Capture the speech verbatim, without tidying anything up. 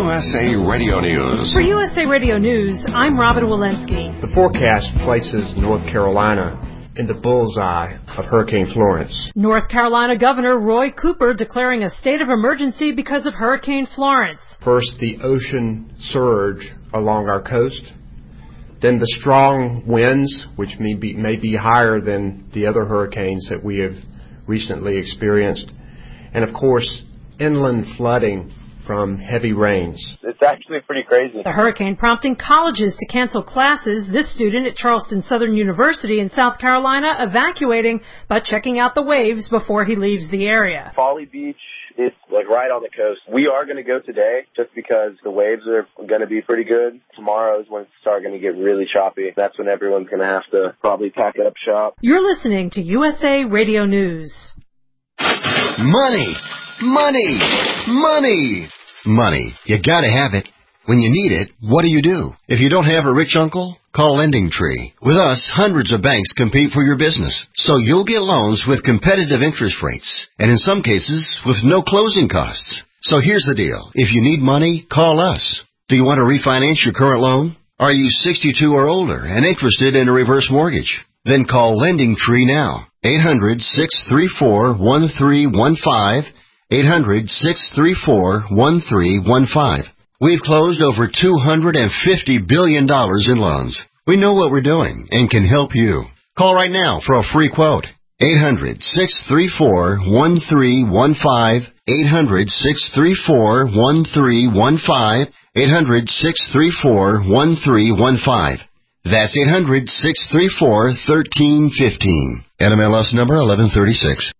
U S A Radio News. For U S A Radio News, I'm Robin Walensky. The forecast places North Carolina in the bullseye of Hurricane Florence. North Carolina Governor Roy Cooper declaring a state of emergency because of Hurricane Florence. First, the ocean surge along our coast. Then the strong winds, which may be, may be higher than the other hurricanes that we have recently experienced. And, of course, inland flooding from heavy rains. It's actually pretty crazy. The hurricane prompting colleges to cancel classes. This student at Charleston Southern University in South Carolina evacuating but checking out the waves before he leaves the area. Folly Beach is like right on the coast. We are going to go today just because the waves are going to be pretty good. Tomorrow is when it's start going to get really choppy. That's when everyone's going to have to probably pack up shop. You're listening to U S A Radio News. Money, money, money. Money. You gotta have it. When you need it, what do you do? If you don't have a rich uncle, call Lending Tree. With us, hundreds of banks compete for your business, so you'll get loans with competitive interest rates, and in some cases, with no closing costs. So here's the deal. If you need money, call us. Do you want to refinance your current loan? Are you sixty-two or older and interested in a reverse mortgage? Then call Lending Tree now. eight hundred, six three four, one three one five. eight hundred, six three four, one three one five. We've closed over two hundred fifty billion dollars in loans. We know what we're doing and can help you. Call right now for a free quote. eight hundred, six three four, one three one five. eight hundred, six three four, one three one five. eight hundred, six three four, one three one five. That's eight hundred, six three four, one three one five. N M L S number eleven thirty-six.